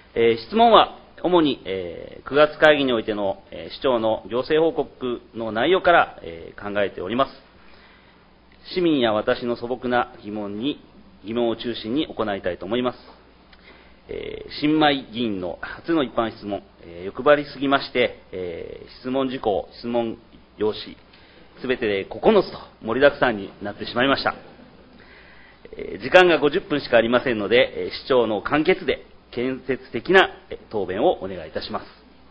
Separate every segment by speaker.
Speaker 1: 質問は主に、9月会議においての、市長の行政報告の内容から、考えております。市民や私の素朴な疑問を中心に行いたいと思います。新米議員の初の一般質問、欲張りすぎまして、質問事項、質問用紙、すべてで9つと盛りだくさんになってしまいました。時間が50分しかありませんので、市長の簡潔で建設的な答弁をお願いいたします。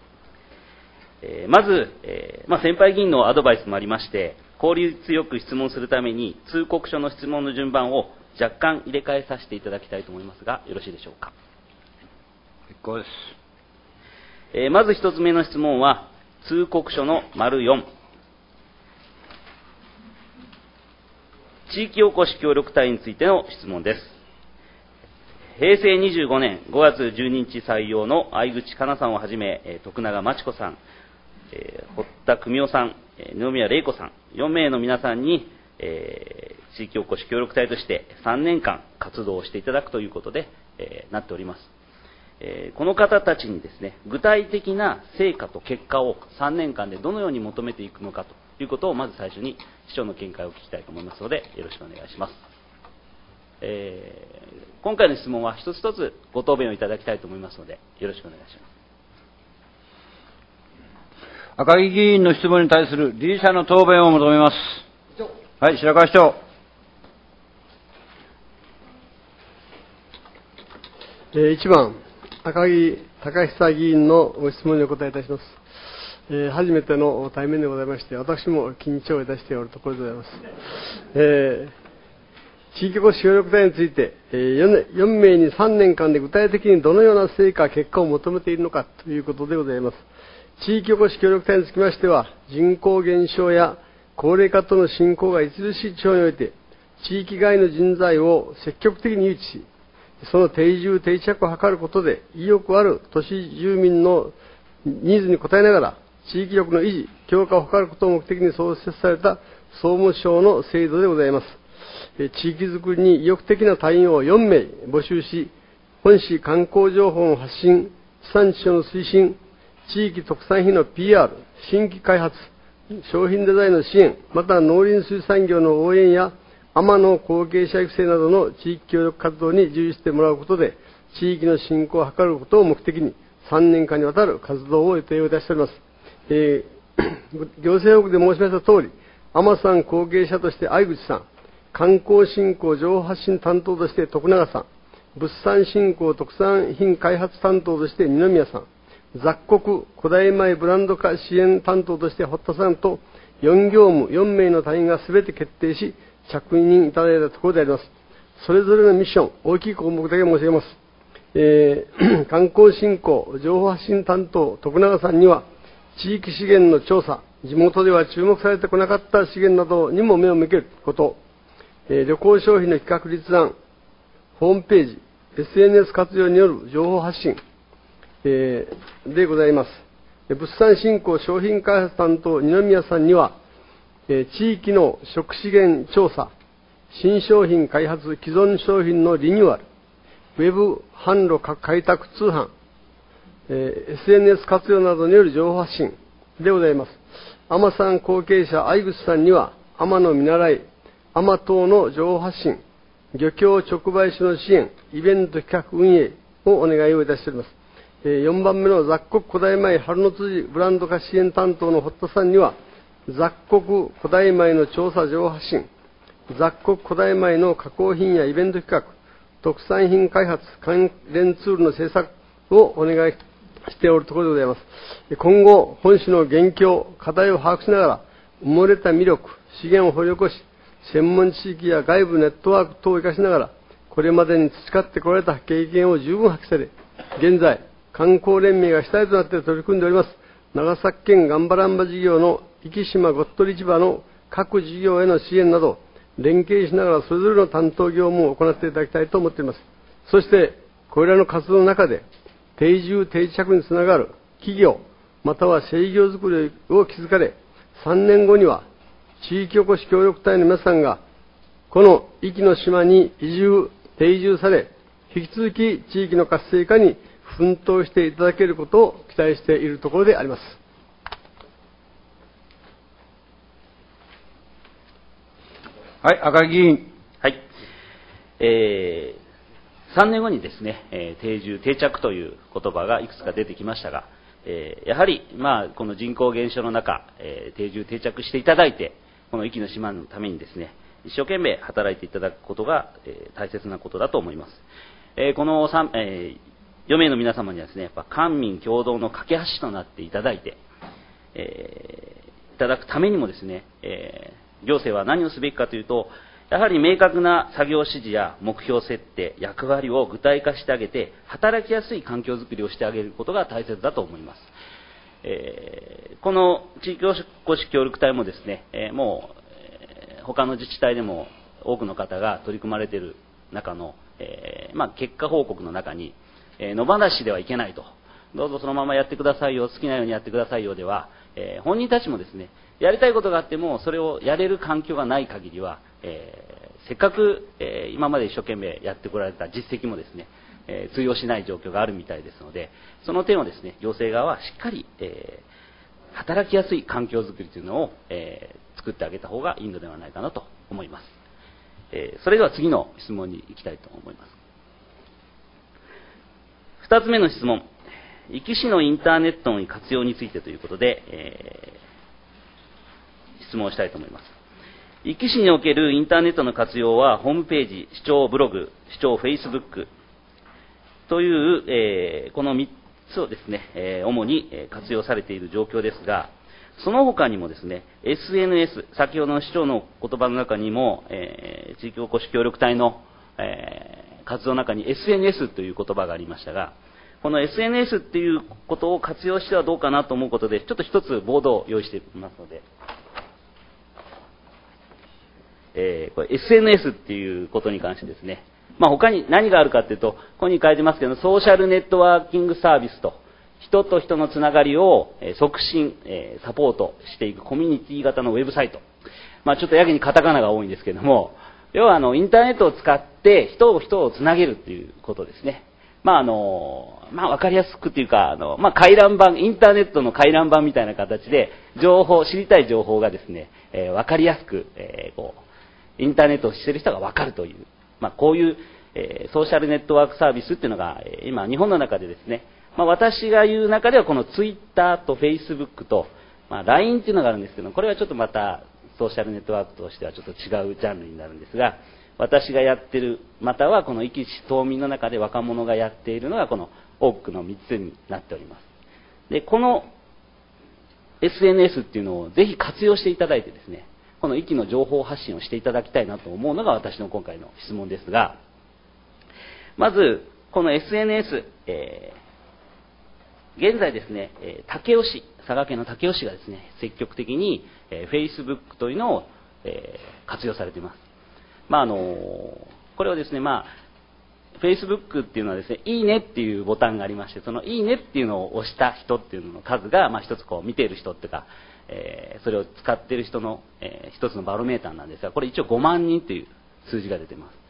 Speaker 1: まず、先輩議員のアドバイスもありまして、効率よく質問するために通告書の質問の順番を若干入れ替えさせていただきたいと思いますが、よろしいでしょうか。
Speaker 2: 結構です。
Speaker 1: まず一つ目の質問は、通告書の丸4。地域おこし協力隊についての質問です。平成25年5月12日採用の相口かなさんをはじめ、徳永真知子さん、堀田久美夫さん、二宮玲子さん、4名の皆さんに、地域おこし協力隊として3年間活動をしていただくということで、なっております。この方たちにですね、具体的な成果と結果を3年間でどのように求めていくのかということをまず最初に市長の見解を聞きたいと思いますので、よろしくお願いします。今回の質問は一つ一つご答弁をいただきたいと思いますので、よろしくお願いします。
Speaker 2: 赤木議員の質問に対する理事者の答弁を求めます。はい、白川市長。
Speaker 3: 1番、赤木隆久議員のご質問にお答えいたします。初めての対面でございまして、私も緊張いたしておるところでございます。地域おこし協力隊について、4名に3年間で具体的にどのような成果、結果を求めているのかということでございます。地域おこし協力隊につきましては、人口減少や高齢化との進行が著しい地方において、地域外の人材を積極的に誘致し、その定住定着を図ることで、意欲ある都市住民のニーズに応えながら、地域力の維持、強化を図ることを目的に創設された総務省の制度でございます。地域づくりに意欲的な隊員を4名募集し、本市観光情報の発信、地産地消の推進、地域特産品の PR、新規開発、商品デザインの支援、また農林水産業の応援や海女の後継者育成などの地域協力活動に従事してもらうことで、地域の振興を図ることを目的に3年間にわたる活動を予定をいたしております。行政報告で申しましたとおり、海女さん後継者として相口さん、観光振興情報発信担当として徳永さん、物産振興特産品開発担当として二宮さん、雑穀古代米ブランド化支援担当として堀田さんと4業務4名の隊員が全て決定し、着任いただいたところであります。それぞれのミッション、大きい項目だけ申し上げます。観光振興情報発信担当徳永さんには、地域資源の調査、地元では注目されてこなかった資源などにも目を向けること、旅行商品の企画立案、ホームページ、SNS 活用による情報発信、でございます。物産振興商品開発担当二宮さんには、地域の食資源調査、新商品開発、既存商品のリニューアル、ウェブ販路開拓通販、SNS 活用などによる情報発信でございます。海女さん後継者相口さんには、海女の見習い、海女等の情報発信、漁協直売所の支援、イベント企画運営をお願いをいたしております。4番目の雑穀古代米春の辻ブランド化支援担当の堀田さんには、雑穀古代米の調査情報発信、雑穀古代米の加工品やイベント企画、特産品開発、関連ツールの制作をお願いしておるところでございます。今後、本市の現況、課題を把握しながら、埋もれた魅力、資源を掘り起こし、専門地域や外部ネットワーク等を生かしながら、これまでに培ってこられた経験を十分発揮され、現在、観光連盟が主体となって取り組んでおります、長崎県ガンバランバ事業の壱岐島ごっとり市場の各事業への支援など、連携しながらそれぞれの担当業務を行っていただきたいと思っています。そして、これらの活動の中で、定住定着につながる企業、または製業づくりを築かれ、3年後には、地域おこし協力隊の皆さんが、この壱岐の島に移住、定住され、引き続き地域の活性化に奮闘していただけることを期待しているところであります。
Speaker 2: はい、赤木議員。
Speaker 1: はい。3年後にですね、定住、定着という言葉がいくつか出てきましたが、やはり、この人口減少の中、定住、定着していただいて、この壱岐の島のためにですね、一生懸命働いていただくことが、大切なことだと思います。この4名の皆様にはですね、やっぱ官民共同の架け橋となっていただいて、いただくためにもですね、行政は何をすべきかというと、やはり明確な作業指示や目標設定、役割を具体化してあげて、働きやすい環境づくりをしてあげることが大切だと思います。この地域おこし協力隊もですね、もう、他の自治体でも多くの方が取り組まれている中の、結果報告の中に、野放しではいけないと。どうぞそのままやってくださいよ、好きなようにやってくださいよでは、本人たちもですね、やりたいことがあっても、それをやれる環境がない限りは、せっかく、今まで一生懸命やってこられた実績もですね、通用しない状況があるみたいですので、その点をですね、行政側はしっかり、働きやすい環境づくりというのを、作ってあげた方がいいのではないかなと思います。それでは次の質問に行きたいと思います。2つ目の質問、壱岐市のインターネットの活用についてということで、質問をしたいと思います。壱岐市におけるインターネットの活用は、ホームページ、市長ブログ、市長フェイスブックという、この3つをですね、主に活用されている状況ですが、その他にもですね、SNS、先ほどの市長の言葉の中にも、地域おこし協力隊の、活動の中に SNS という言葉がありましたが、この SNS っていうことを活用してはどうかなと思うことで、ちょっと一つボードを用意していますので、これ SNS っていうことに関してですね、他に何があるかというと、ここに書いてますけど、ソーシャルネットワーキングサービスと、人と人のつながりを促進、サポートしていくコミュニティ型のウェブサイト。ちょっとやけにカタカナが多いんですけども、要はインターネットを使って人をつなげるっていうことですね。わかりやすくっていうか、回覧板、インターネットの回覧板みたいな形で、知りたい情報がですね、わかりやすく、インターネットをしている人がわかるという、こういう、ソーシャルネットワークサービスっていうのが、今、日本の中でですね、私が言う中ではこのツイッターとフェイスブックと、LINE っていうのがあるんですけど、これはちょっとまた、ソーシャルネットワークとしてはちょっと違うジャンルになるんですが、私がやってる、またはこの壱岐市島民の中で若者がやっているのがこの多くの3つになっております。で、この SNS っていうのをぜひ活用していただいてですね、この壱岐の情報発信をしていただきたいなと思うのが私の今回の質問ですが、まず、この SNS、現在ですね、武雄市、佐賀県の武雄市がですね、積極的に、Facebook というのを、活用されています。これをですね、Facebook っていうのはですね、いいねっていうボタンがありまして、そのいいねっていうのを押した人っていうのの数が、一つ見ている人っていうか、それを使っている人の、一つのバロメーターなんですが、これ一応5万人という数字が出ています。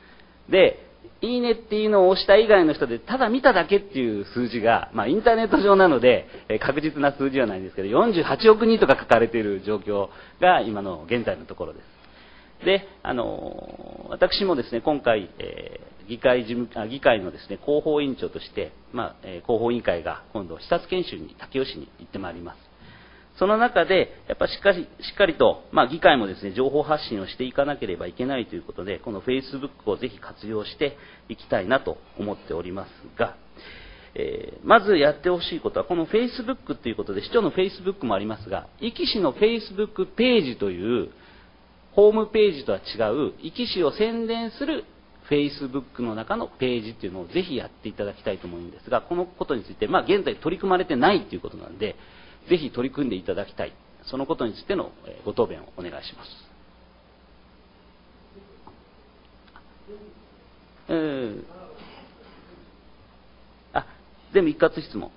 Speaker 1: で、いいねっていうのを押した以外の人で、ただ見ただけっていう数字が、インターネット上なので、確実な数字はないんですけど、48億人とか書かれている状況が今の現在のところです。で、私もですね、今回、議会のですね、広報委員長として、広報委員会が今度視察研修に武雄市に行ってまいります。その中で、やっぱしっかりと、議会もですね、情報発信をしていかなければいけないということで、この Facebook をぜひ活用していきたいなと思っておりますが、まずやってほしいことは、この Facebook ということで、市長の Facebook もありますが、壱岐市の Facebook ページという、ホームページとは違う、壱岐市を宣伝する Facebook の中のページっていうのをぜひやっていただきたいと思うんですが、このことについて、現在取り組まれてないということなんで、ぜひ取り組んでいただきたい。そのことについてのご答弁をお願いします。全部一括質問。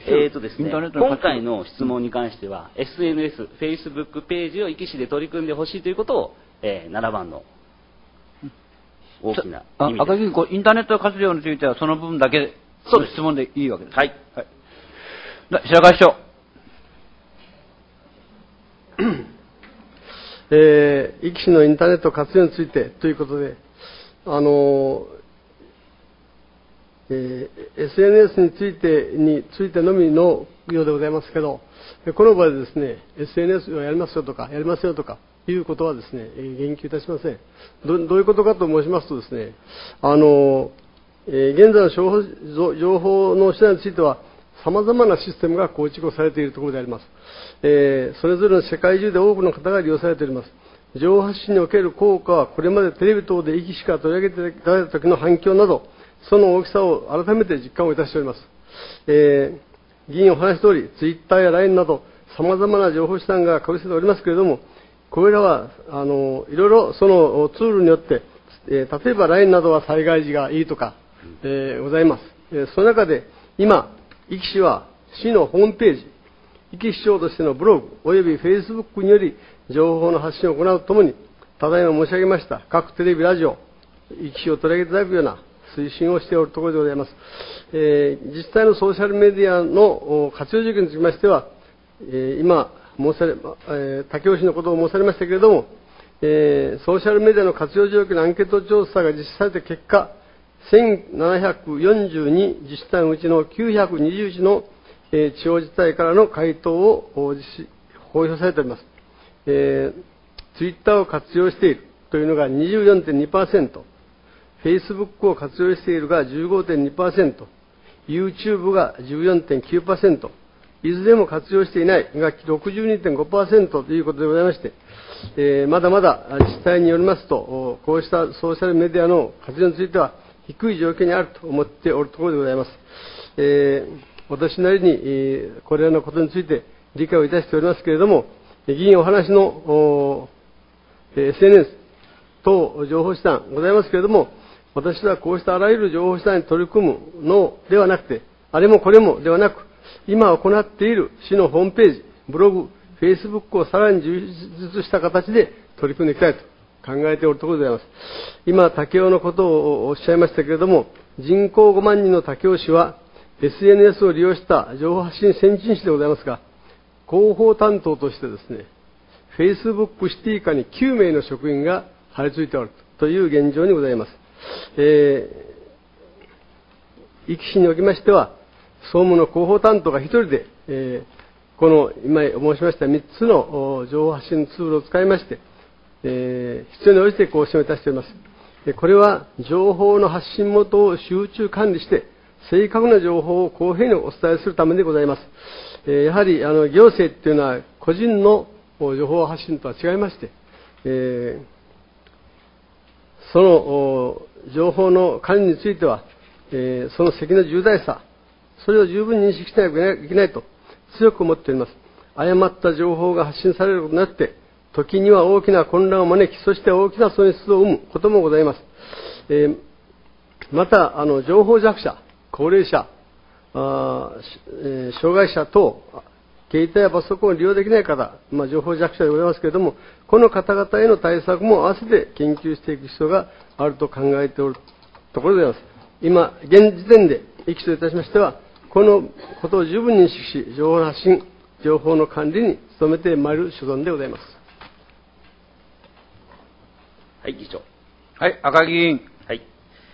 Speaker 1: ですね、
Speaker 2: インターネットの活用
Speaker 1: 今回の質問に関しては、SNS、Facebook ページを壱岐市で取り組んでほしいということを、7番の大きな意味です。
Speaker 2: 赤木君、インターネット活用についてはその部分だけの質問でいいわけです。
Speaker 1: はい。
Speaker 2: はい。白川市長。
Speaker 3: 壱岐市のインターネット活用についてということで、SNS についてのみのようでございますけど、この場でですね、SNS をやりますよとか、やりますよとかいうことはですね、言及いたしません。どういうことかと申しますとですね、現在の情報の手段については、様々なシステムが構築をされているところであります。それぞれの世界中で多くの方が利用されております。情報発信における効果は、これまでテレビ等で壱岐市から取り上げていただいた時の反響など、その大きさを改めて実感をいたしております。議員お話し通り、ツイッターや LINE など、様々な情報手段がかぶせておりますけれども、これらは、いろいろそのツールによって、例えば LINE などは災害時がいいとか、ございます。その中で、今、壱岐市は市のホームページ、壱岐市長としてのブログ、および Facebook により情報の発信を行うとともに、ただいま申し上げました各テレビ、ラジオ、壱岐市を取り上げていただくような推進をしておるところでございます。実際のソーシャルメディアの活用状況につきましては、今武雄市のことを申されましたけれども、ソーシャルメディアの活用状況のアンケート調査が実施された結果、1742自治体のうちの921の地方自治体からの回答を公表されております。ツイッターを活用しているというのが 24.2%、Facebook を活用しているが 15.2%、YouTube が 14.9%、いずれも活用していないが 62.5% ということでございまして、まだまだ自治体によりますと、こうしたソーシャルメディアの活用については低い状況にあると思っておるところでございます。私なりにこれらのことについて理解をいたしておりますけれども、議員お話のSNS 等情報手段ございますけれども、私はこうしたあらゆる情報手段に取り組むのではなくて、あれもこれもではなく、今行っている市のホームページ、ブログ、Facebook をさらに充実した形で取り組んでいきたいと考えておるところでございます。今、武雄のことをおっしゃいましたけれども、人口5万人の武雄市は、SNS を利用した情報発信先進市でございますが、広報担当としてですね、Facebook シティ課に9名の職員が張り付いておるという現状にございます。壱岐市におきましては、総務の広報担当が一人で、この今申しました3つの情報発信ツールを使いまして、必要に応じて更新をいたしております。これは情報の発信元を集中管理して、正確な情報を公平にお伝えするためでございます。やはり行政というのは個人の情報発信とは違いまして、その情報の管理については、その責任の重大さ、それを十分に認識しなきゃいけないと強く思っております。誤った情報が発信されることになって、時には大きな混乱を招き、そして大きな損失を生むこともございます。また、情報弱者、高齢者、障害者等、携帯やパソコンを利用できない方、情報弱者でございますけれども、この方々への対策も合わせて研究していく必要があると考えておるところでございます。今、現時点で、壱岐市といたしましては、このことを十分認識し、情報発信、情報の管理に努めてまいる所存でございます。
Speaker 1: はい、議長。
Speaker 2: はい、赤木議員。
Speaker 1: はい。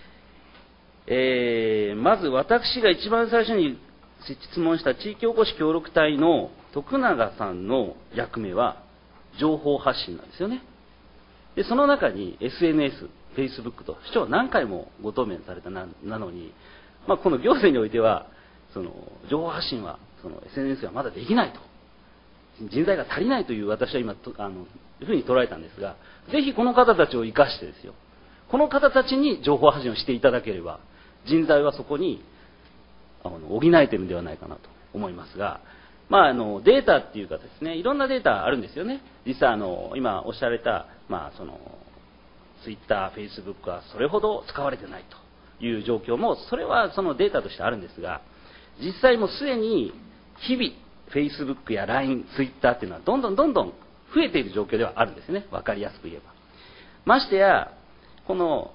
Speaker 1: まず私が一番最初に質問した地域おこし協力隊の徳永さんの役目は情報発信なんですよね。で、その中に SNS、Facebook と市長は何回もご答弁されたなのに、この行政においては、その情報発信はその SNS がまだできないと。人材が足りないという私は今いうふうに捉えたんですが、ぜひこの方たちを生かしてですよ、この方たちに情報発信をしていただければ、人材はそこに補えているんではないかなと思いますが、データっていうかですね、いろんなデータあるんですよね。実際今おっしゃられた、Twitter、Facebook はそれほど使われてないという状況も、それはそのデータとしてあるんですが、実際もうすでに日々 Facebook や LINE、Twitter っていうのはどんどん増えている状況ではあるんですね。わかりやすく言えば。ましてや、この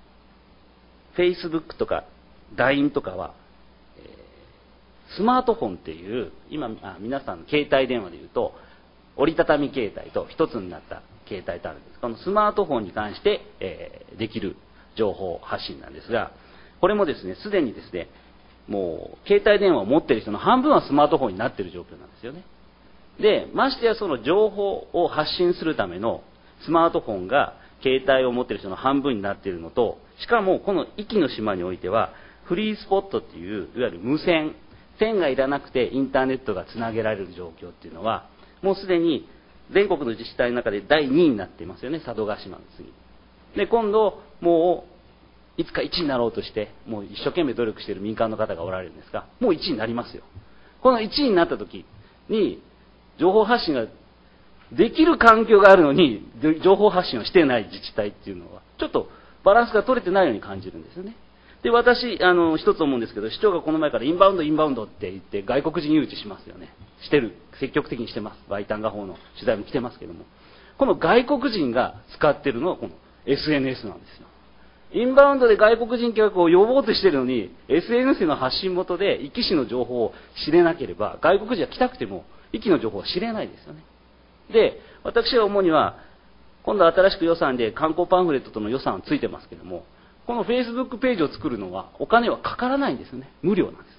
Speaker 1: Facebook とか LINE とかは、スマートフォンっていう、今、皆さん携帯電話で言うと、折りたたみ携帯と一つになった携帯とあるんです。このスマートフォンに関して、できる情報発信なんですが、これもですね、すでにですね、もう携帯電話を持っている人の半分はスマートフォンになっている状況なんですよね。で、ましてやその情報を発信するためのスマートフォンが携帯を持っている人の半分になっているのと、しかもこの壱岐の島においては、フリースポットっていう、いわゆる無線、線がいらなくてインターネットがつなげられる状況っていうのは、もうすでに全国の自治体の中で第2位になっていますよね、佐渡島の次。で、今度、もう、いつか1位になろうとして、もう一生懸命努力している民間の方がおられるんですが、もう1位になりますよ。この1位になった時に、情報発信ができる環境があるのに、情報発信をしていない自治体っていうのは、ちょっとバランスが取れてないように感じるんですよね。で、私、一つ思うんですけど、市長がこの前からインバウンドって言って外国人誘致しますよね。してる。積極的にしてます。ワイタンガ法の取材も来てますけども。この外国人が使ってるのはこの SNS なんですよ。インバウンドで外国人客を呼ぼうとしてるのに、SNS の発信元で壱岐市の情報を知れなければ、外国人が来たくても、壱岐の情報は知れないですよね。で、私が思うには、今度新しく予算で観光パンフレットとの予算がついてますけども、この Facebook ページを作るのはお金はかからないんですよね。無料なんです。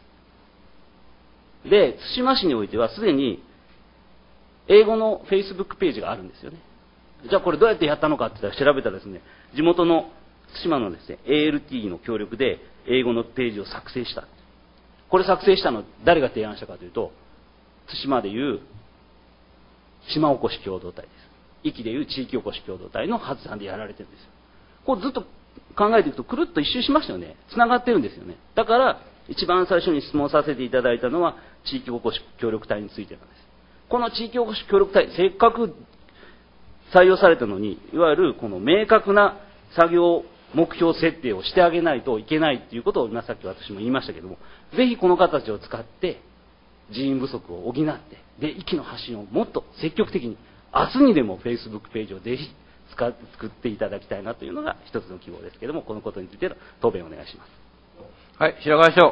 Speaker 1: で、対馬市においてはすでに英語の Facebook ページがあるんですよね。じゃあこれどうやってやったのかって言ったら調べたらですね、地元の対馬のですね、ALT の協力で英語のページを作成した。これ作成したの誰が提案したかというと、対馬でいう島おこし共同体です。壱岐でいう地域おこし共同体の発案でやられてるんですよ。こうずっと考えていくとくるっと一周しましたよね。つながってるんですよね。だから一番最初に質問させていただいたのは地域おこし協力隊についてなんです。この地域おこし協力隊、せっかく採用されたのに、いわゆるこの明確な作業目標設定をしてあげないといけないということを今さっき私も言いましたけども、ぜひこの方たちを使って人員不足を補って、で、壱岐の発信をもっと積極的に、明日にでも Facebook ページをぜひ作っていただきたいなというのが一つの希望ですけれども、このことについての答弁をお願いします。
Speaker 2: はい、白川市長。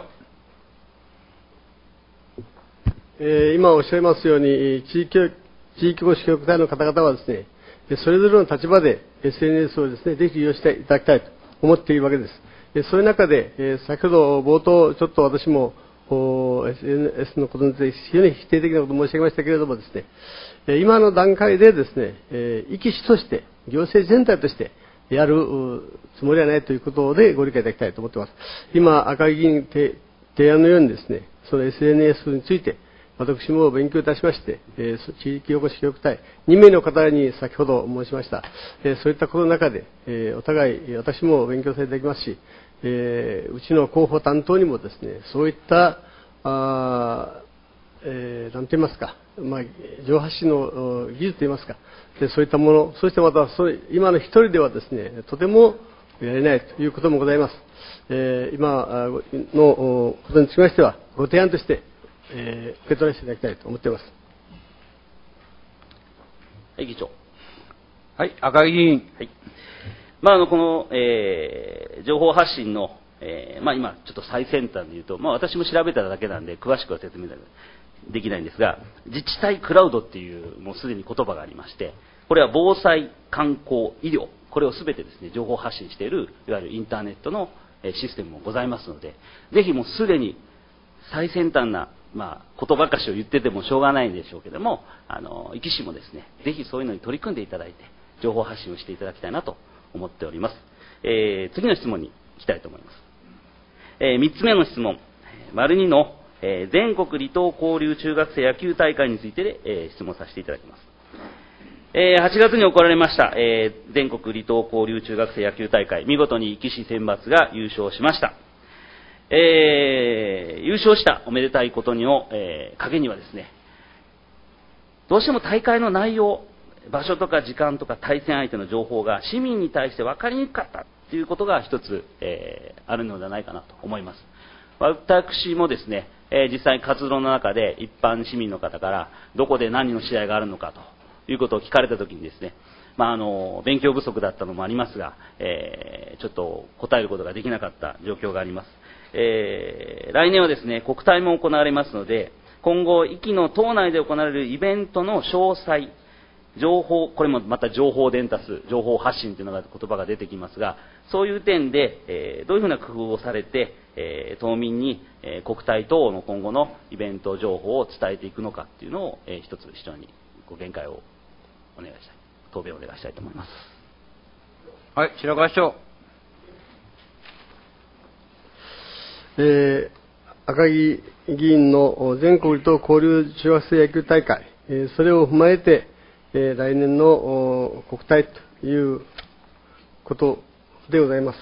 Speaker 3: 今おっしゃいますように、地域おこし協力隊の方々はですね、それぞれの立場で SNS をですね、ぜひ利用していただきたいと思っているわけです。そういう中で、先ほど冒頭、ちょっと私も SNS のことについて非常に否定的なことを申し上げましたけれどもですね、今の段階でですね、壱岐市として、行政全体としてやるつもりはないということでご理解いただきたいと思っています。今、赤木議員提案のようにですね、その SNS について、私も勉強いたしまして、地域おこし協力隊2名の方に先ほど申しました、そういったことの中で、お互い私も勉強させていただきますし、うちの広報担当にもですね、そういったなんて言いますか、情報発信の技術といいますか、そういったもの、そしてまた今の一人ではですね、とてもやれないということもございます。今のことにつきましては、ご提案として、受け取らせていただきたいと思っています。
Speaker 1: はい、議長。
Speaker 2: はい、赤木議員。
Speaker 1: はい。この、情報発信の、今ちょっと最先端で言うと、私も調べただけなんで詳しくは説明できないんですが、自治体クラウドっていうもうすでに言葉がありまして、これは防災、観光、医療、これをすべてですね、情報発信しているいわゆるインターネットのシステムもございますので、ぜひもうすでに最先端な言葉かしを言っててもしょうがないんでしょうけども、壱岐市もですね、ぜひそういうのに取り組んでいただいて、情報発信をしていただきたいなと思っております。次の質問に行きたいと思います。3つ目の質問、2の、全国離島交流中学生野球大会についてで、質問させていただきます。8月に行われました、全国離島交流中学生野球大会、見事に壱岐市選抜が優勝しました。優勝したおめでたいことの、陰にはですね、どうしても大会の内容、場所とか時間とか対戦相手の情報が市民に対して分かりにくかったということが一つ、あるのではないかなと思います。私もですね、 実際に活動の中で一般市民の方からどこで何の試合があるのかということを聞かれたときにですね、勉強不足だったのもありますが、ちょっと答えることができなかった状況があります。来年はですね、国体も行われますので、今後、壱岐の島内で行われるイベントの詳細、情報、これもまた情報伝達、情報発信というのが言葉が出てきますが、そういう点で、どういうふうな工夫をされて、島民に、国体等の今後のイベント情報を伝えていくのかというのを、一つ市長にご見解をお願いしたい、答弁をお願いしたいと思います。
Speaker 2: はい、白川市長。
Speaker 3: 赤木議員の全国離島交流中学生野球大会、それを踏まえて、来年の国体ということでございます。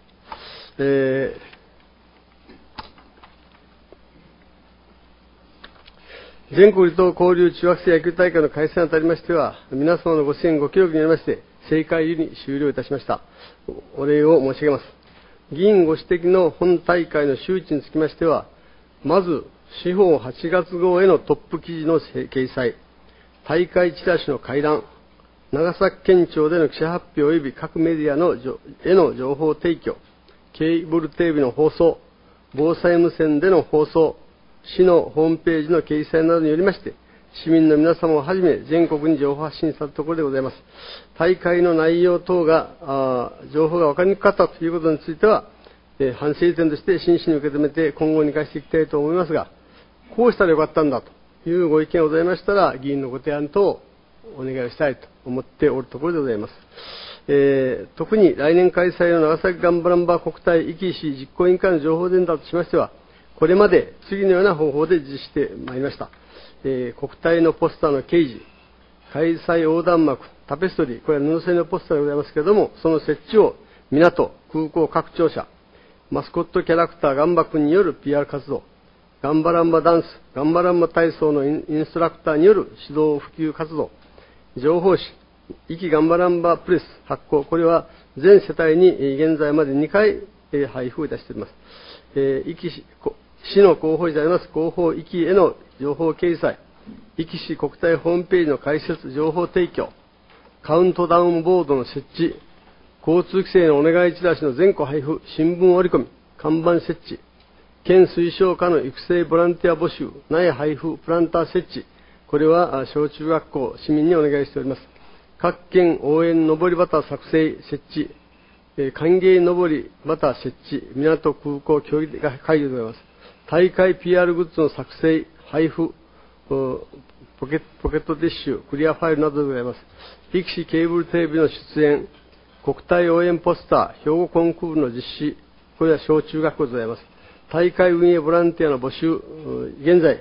Speaker 3: 全国離島交流中学生野球大会の開催にあたりましては、皆様のご支援ご協力によりまして、盛会に終了いたしました。お礼を申し上げます。議員ご指摘の本大会の周知につきましては、まず、司法8月号へのトップ記事の掲載、大会チラシの回覧、長崎県庁での記者発表及び各メディアへの情報提供、ケーブルテレビの放送、防災無線での放送、市のホームページの掲載などによりまして、市民の皆様をはじめ全国に情報発信されたところでございます。大会の内容等が、情報が分かりにくかったということについては、反省点として真摯に受け止めて今後に生かしていきたいと思いますが、こうしたらよかったんだというご意見がございましたら、議員のご提案等をお願いをしたいと思っておるところでございます。特に来年開催の長崎ガンバランバ国体壱岐市実行委員会の情報伝達としましては、これまで次のような方法で実施してまいりました。国体のポスターの掲示、開催横断幕、タペストリー、これは布製のポスターでございますけれども、その設置を港、空港各庁舎、マスコットキャラクターガンバ君による PR 活動、ガンバランバダンス、ガンバランバ体操のインストラクターによる指導普及活動、情報誌、壱岐ガンバランバプレス発行、これは全世帯に現在まで2回配布いたしております。壱岐市の広報誌であります広報壱岐への情報掲載、壱岐市国体ホームページの開設情報提供、カウントダウンボードの設置、交通規制のお願いチラシの全個配布、新聞折り込み、看板設置、県推奨課の育成ボランティア募集、苗配布、プランター設置、これは小中学校、市民にお願いしております。各県応援のぼり旗作成、設置、歓迎のぼり旗設置、港空港協議会議でございます。大会 PR グッズの作成、配布、ポケットティッシュ、クリアファイルなどでございます。壱岐市ケーブルテレビの出演、国体応援ポスター、兵庫コンクールの実施、これは小中学校でございます。大会運営ボランティアの募集、現在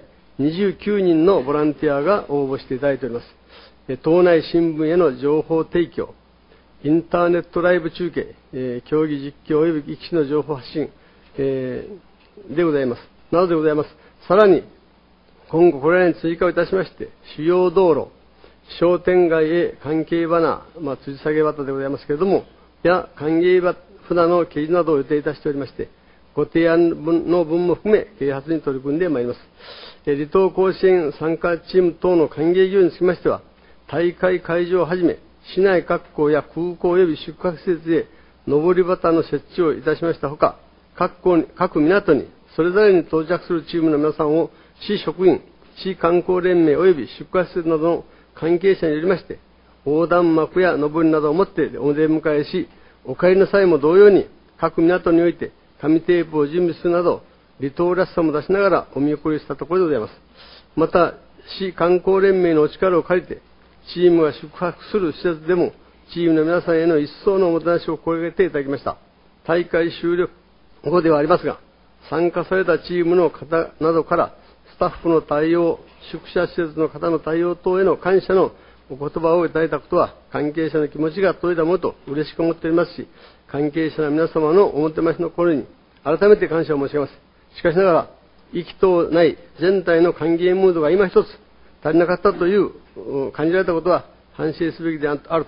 Speaker 3: 29人のボランティアが応募していただいております。島内新聞への情報提供、インターネットライブ中継、競技実況及び壱岐市の情報発信、でございます。などでございます。さらに、今後これらに追加をいたしまして、主要道路、商店街へ関係バナー、吊り下げ旗でございますけれども、歓迎札の掲示などを予定いたしておりまして、ご提案の分も含め、啓発に取り組んでまいります。離島甲子園参加チーム等の歓迎行事につきましては、大会会場をはじめ、市内各港や空港及び宿泊施設へ、上り旗の設置をいたしましたほか、各港にそれぞれに到着するチームの皆さんを、市職員、市観光連盟及び宿泊施設などの関係者によりまして、横断幕や上りなどを持ってお出迎えし、お帰りの際も同様に、各港において紙テープを準備するなど、離島らしさも出しながらお見送りしたところでございます。また、市観光連盟のお力を借りて、チームが宿泊する施設でも、チームの皆さんへの一層のおもてなしを声掛けていただきました。大会終了後ではありますが、参加されたチームの方などから、スタッフの対応、宿舎施設の方の対応等への感謝のお言葉をいただいたことは、関係者の気持ちが届いたものと嬉しく思っておりますし、関係者の皆様のおもてなしの心に、改めて感謝を申し上げます。しかしながら、壱岐島内全体の歓迎ムードが今一つ足りなかったという感じられたことは反省すべきであると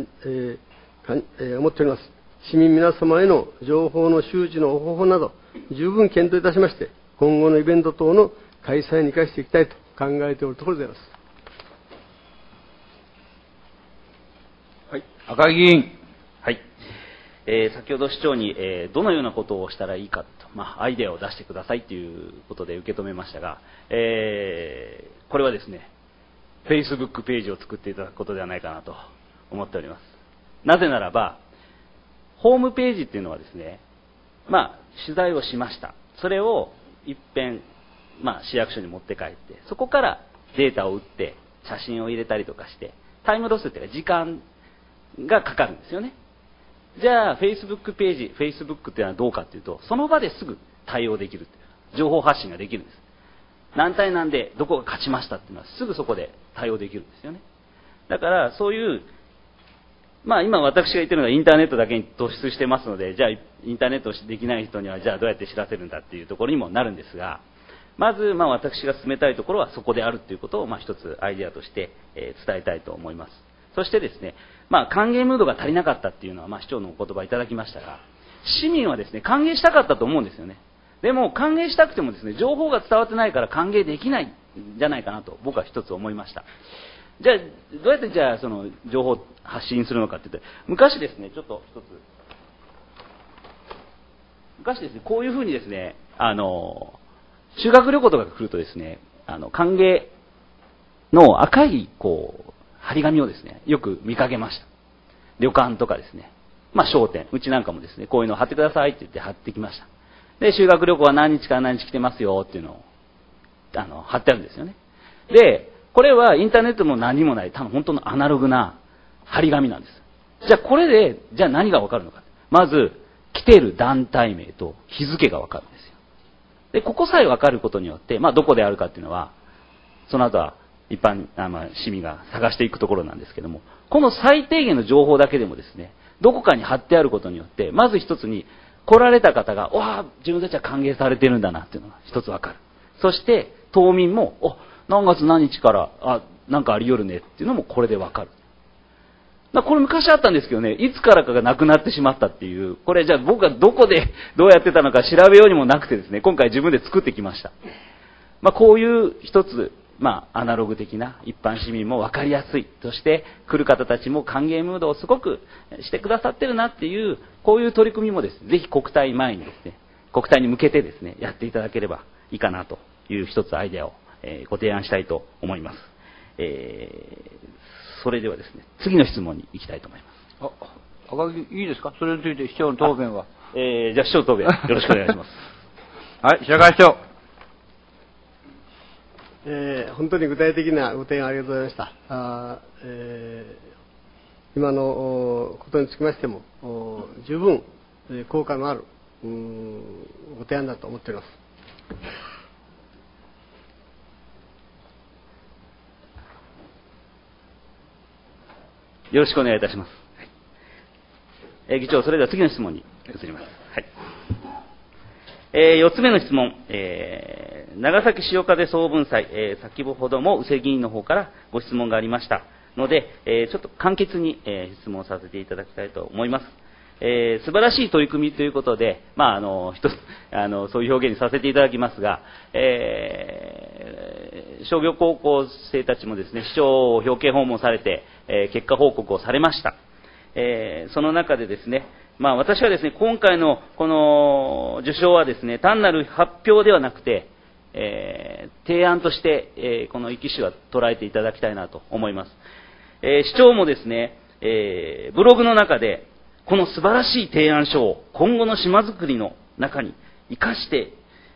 Speaker 3: 思っております。市民皆様への情報の周知の方法など十分検討いたしまして、 今後のイベント等の開催に生かしていきたいと考えておるところであります。
Speaker 2: はい。赤井議員。
Speaker 1: はい。先ほど市長に、どのようなことをしたらいいかと、アイデアを出してくださいということで受け止めましたが、これはですね、Facebook ページを作っていただくことではないかなと思っております。なぜならば、ホームページっていうのはですね、取材をしました。それを一遍、市役所に持って帰って、そこからデータを打って、写真を入れたりとかして、タイムロスっていうか時間がかかるんですよね。じゃあ、Facebook ページ、Facebook っていうのはどうかっていうと、その場ですぐ対応できる。情報発信ができるんです。何対何でどこが勝ちましたっていうのはすぐそこで対応できるんですよね。だから、そういう、今私が言ってるのはインターネットだけに突出してますので、じゃあ、インターネットできない人には、じゃあどうやって知らせるんだっていうところにもなるんですが、まず、私が進めたいところはそこであるということを、一つアイデアとして、伝えたいと思います。そしてですね、歓迎ムードが足りなかったっていうのは、市長のお言葉いただきましたが、市民はですね、歓迎したかったと思うんですよね。でも、歓迎したくてもですね、情報が伝わってないから歓迎できないんじゃないかなと、僕は一つ思いました。じゃあ、どうやってその情報を発信するのかって言って、昔ですね、ちょっと一つ、昔ですね、こういうふうにですね、修学旅行とかが来るとですね、歓迎の赤い、張り紙をですね、よく見かけました。旅館とかですね、商店、うちなんかもですね、こういうのを貼ってくださいって言って貼ってきました。で、修学旅行は何日から何日来てますよっていうのを、貼ってあるんですよね。で、これはインターネットも何もない、多分本当のアナログな張り紙なんです。じゃあこれで、じゃあ何がわかるのか。まず、来ている団体名と日付がわかるんですよ。で、ここさえわかることによって、どこであるかっていうのは、その後は一般、市民が探していくところなんですけども、この最低限の情報だけでもですね、どこかに貼ってあることによって、まず一つに、来られた方が、自分たちは歓迎されてるんだなっていうのが一つわかる。そして、島民も、何月何日から、なんかありよるねっていうのもこれでわかる。これ昔あったんですけどね、いつからかがなくなってしまったっていう、これじゃあ僕がどこでどうやってたのか調べようにもなくてですね、今回自分で作ってきました。こういう一つ、アナログ的な一般市民も分かりやすい。そして来る方たちも歓迎ムードをすごくしてくださってるなっていう、こういう取り組みもですね、ぜひ国体前にですね、国体に向けてですね、やっていただければいいかなという一つアイデアを、ご提案したいと思います。それではですね、次の質問に行きたいと思います。
Speaker 2: 赤木、いいですか？それについて市長の答弁は。
Speaker 1: じゃあ市長の答弁、よろしくお願いします。
Speaker 2: はい、白川市長。
Speaker 3: 本当に具体的なご提案ありがとうございました。今のことにつきましても、十分効果のあるご提案だと思っております。
Speaker 1: よろしくお願いいたします。議長、それでは次の質問に移ります。4つ目の質問、長崎潮風総文祭、先ほども宇勢議員の方からご質問がありましたので、ちょっと簡潔に、質問させていただきたいと思います。素晴らしい取り組みということで、そういう表現にさせていただきますが、商業高校生たちもですね、市長を表敬訪問されて、結果報告をされました。その中でですね、私はですね、今回のこの受賞はですね、単なる発表ではなくて、提案として、この壱岐市は捉えていただきたいなと思います。市長もですね、ブログの中で、この素晴らしい提案書を今後の島づくりの中に生かして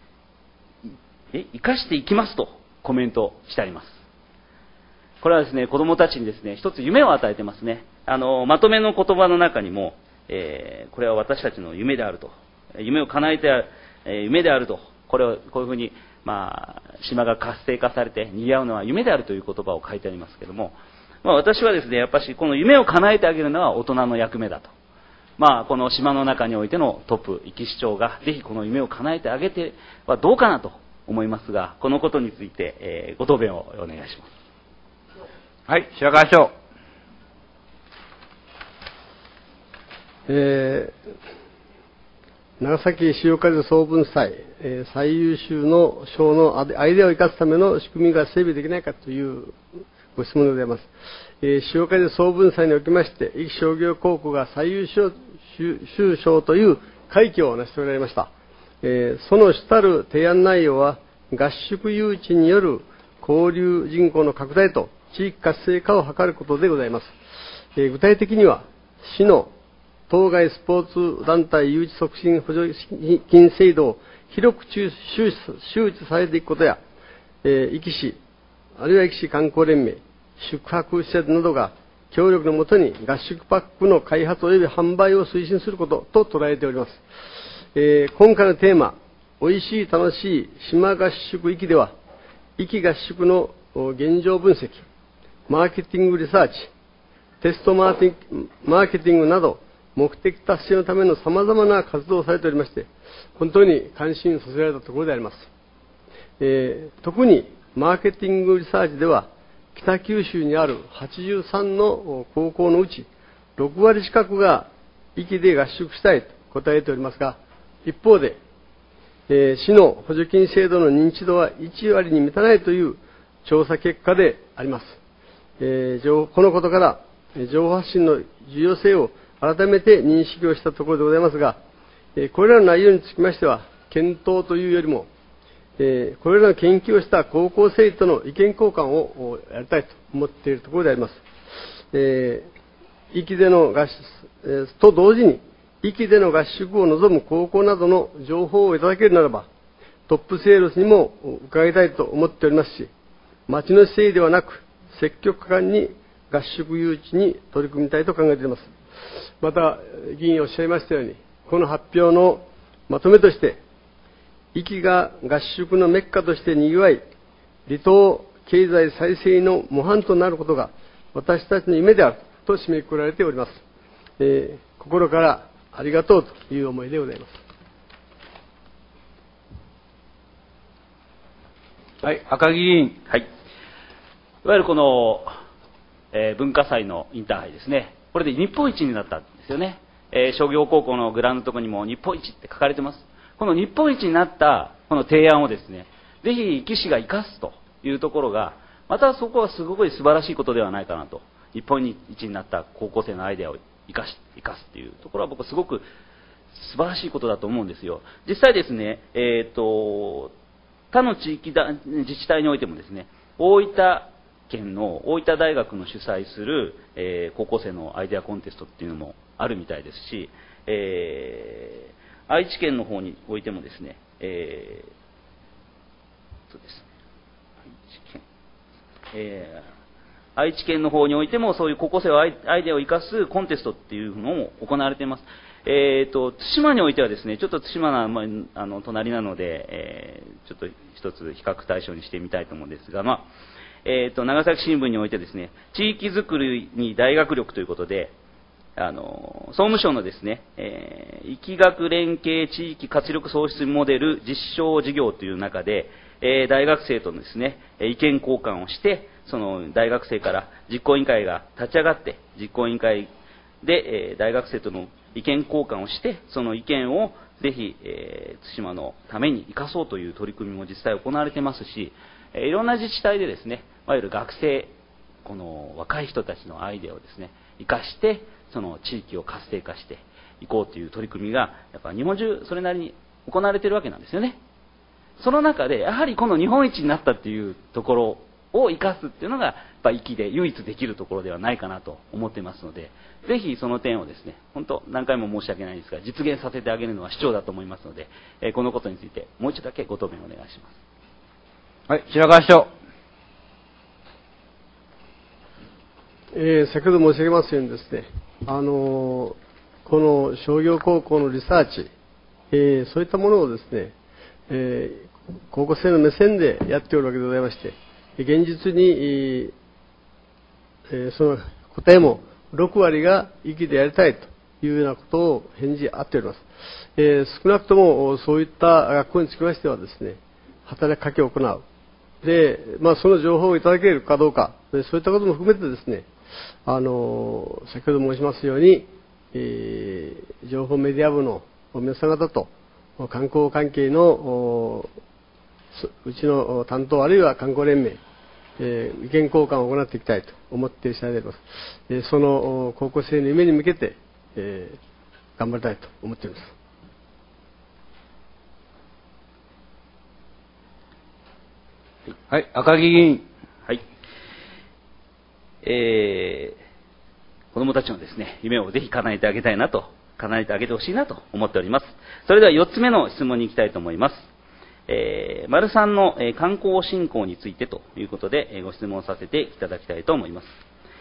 Speaker 1: いきますとコメントしてあります。これはですね、子供たちにですね、一つ夢を与えてますね。まとめの言葉の中にも、これは私たちの夢であると、夢を叶えて夢であると、こういうふうに、島が活性化されて賑わうのは夢であるという言葉を書いてありますけども、私はですね、やっぱしこの夢を叶えてあげるのは大人の役目だと。この島の中においてのトップ、壱岐市長がぜひこの夢を叶えてあげてはどうかなと思いますが、このことについて、ご答弁をお願いします。
Speaker 2: はい、白川市長。
Speaker 3: 長崎潮風総文祭、最優秀の賞のアイデアを生かすための仕組みが整備できないかというご質問でございます。潮風総文祭におきまして、壱岐商業高校が最優秀賞という快挙を成し遂げられました。その主たる提案内容は、合宿誘致による交流人口の拡大と地域活性化を図ることでございます。具体的には、市の当該スポーツ団体誘致促進補助金制度を広く周知されていくことや、壱岐市、あるいは壱岐市観光連盟、宿泊施設などが協力のもとに合宿パックの開発及び販売を推進することと捉えております。今回のテーマ、おいしい楽しい島合宿壱岐では、壱岐合宿の現状分析、マーケティングリサーチ、テストマーケティングなど、目的達成のための様々な活動をされておりまして、本当に関心させられたところであります。特にマーケティングリサーチでは、北九州にある83の高校のうち、6割近くが壱岐で合宿したいと答えておりますが、一方で、市の補助金制度の認知度は1割に満たないという調査結果であります。このことから、情報発信の重要性を改めて認識をしたところでございますが、これらの内容につきましては、検討というよりも、これらの研究をした高校生との意見交換をやりたいと思っているところであります。壱岐での合宿、と同時に、壱岐での合宿を望む高校などの情報をいただけるならば、トップセールスにも伺いたいと思っておりますし、町のせいではなく、積極果敢に合宿誘致に取り組みたいと考えています。また、議員おっしゃいましたように、この発表のまとめとして、壱岐が合宿のメッカとして賑わい、離島経済再生の模範となることが私たちの夢であると締めくくられております。心からありがとうという思いでございます。
Speaker 2: はい、赤木議員。
Speaker 1: はい。いわゆるこの、文化祭のインターハイですね。これで日本一になったんですよね。商業高校のグラウンドのところにも日本一って書かれてます。この日本一になったこの提案をですね、ぜひ壱岐市が生かすというところが、またそこはすごい素晴らしいことではないかなと。日本一になった高校生のアイデアを生かすっていうところは僕すごく素晴らしいことだと思うんですよ。実際ですね、他の地域自治体においてもですね、大分県の大分大学の主催する、高校生のアイデアコンテストっていうのもあるみたいですし、愛知県の方においてもですね、そうですね、愛知県の方においてもそういう高校生のアイデアを生かすコンテストっていうのも行われています。対馬においてはですね、ちょっと対馬の隣なので、ちょっと一つ比較対象にしてみたいと思うんですが、長崎新聞においてですね、地域づくりに大学力ということで、総務省のですね、壱岐学連携地域活力創出モデル実証事業という中で、大学生とのですね、意見交換をして、その大学生から実行委員会が立ち上がって、実行委員会で、大学生との意見交換をして、その意見をぜひ、対馬のために生かそうという取り組みも実際行われてますし、いろんな自治体でですね、いわゆる学生、この若い人たちのアイデアをですね、生かして、その地域を活性化していこうという取り組みが、やっぱ日本中それなりに行われているわけなんですよね。その中で、やはりこの日本一になったっていうところを生かすっていうのが、やっぱ壱岐で唯一できるところではないかなと思っていますので、ぜひその点をですね、本当何回も申し訳ないんですが、実現させてあげるのは市長だと思いますので、このことについてもう一度だけご答弁お願いします。
Speaker 2: はい、白川市長。
Speaker 3: 先ほど申し上げますようにですね、この商業高校のリサーチ、そういったものをですね、高校生の目線でやっておるわけでございまして、現実に、その答えも6割が壱岐でやりたいというようなことを返事あっております。少なくともそういった学校につきましてはですね、働きかけを行う。で、その情報をいただけるかどうか、そういったことも含めてですね、先ほど申しますように、情報メディア部の皆さん方と観光関係のうちの担当あるいは観光連盟、意見交換を行っていきたいと思っている次第であります。その高校生の夢に向けて、頑張りたいと思っています。
Speaker 2: はい、赤木議員。
Speaker 1: はい。子供たちのですね、夢をぜひ叶えてあげたいなと、叶えてあげてほしいなと思っております。それでは4つ目の質問に行きたいと思います。丸3の観光振興についてということでご質問させていただきたいと思います。